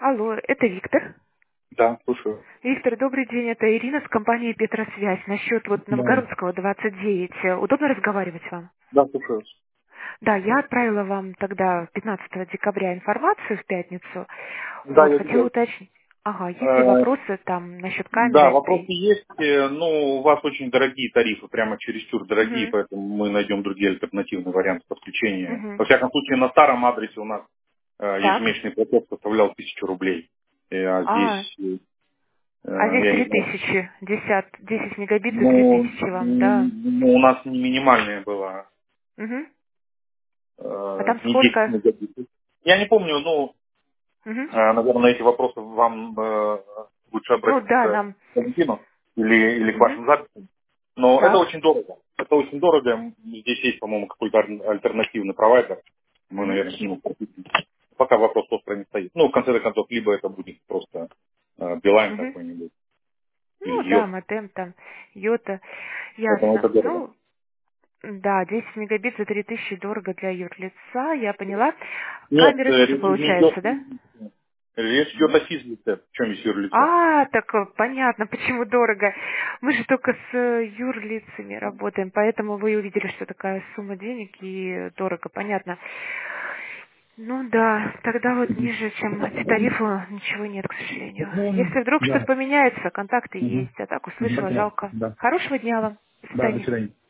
Алло, это Виктор. Да, слушаю. Виктор, добрый день, это Ирина с компании Петросвязь. Насчет вот Да, Новогородского 29. Удобно разговаривать вам? да, слушаю. Да, я отправила вам тогда 15 декабря информацию в пятницу. Да, Вот, я хотела видел. уточнить. Ага, есть ли Э, вопросы там насчет Да, камеры вопросы этой? есть. Ну, у вас очень дорогие тарифы, прямо чересчур дорогие, Угу, поэтому мы найдем другие альтернативные варианты подключения. угу. Во всяком случае, на старом адресе у нас Так. ежемесячный платеж составлял 1000 рублей. А А, здесь, а здесь я не знаю, 3000. 10 мегабит за ну, 3000 вам, да. у нас не минимальная была, Угу. А там не 10 сколько? мегабит. Я не помню, ну, Угу. наверное, на эти вопросы вам лучше Ну да, обратиться нам. к Валентину или к Угу. вашим записям. Но это Так. очень дорого. Это очень дорого. Здесь есть, по-моему, какой-то альтернативный провайдер. Мы, Угу. наверное, к нему подключимся. Пока вопрос остро не стоит. Ну, в конце концов, либо это будет просто Билайн Угу. какой-нибудь или Ну да, Йот. модем там, йота, Поэтому это ясно. дорого. Ну, да, 10 мегабит за 3000 дорого для юрлица, я поняла. Нет, Камеры тоже получается, да? речь идет о физлице. В чем есть юрлицо? А, так понятно, почему дорого. Мы же только с юрлицами работаем, поэтому вы увидели, что такая сумма денег и дорого, понятно. Ну да, тогда вот ниже, чем эти тарифы, ничего нет, к сожалению. Ну, Если вдруг что-то да. поменяется, контакты Мгм. есть, а так Мгм. услышала, жалко. Да. Хорошего дня вам. До Да, до свидания. свидания.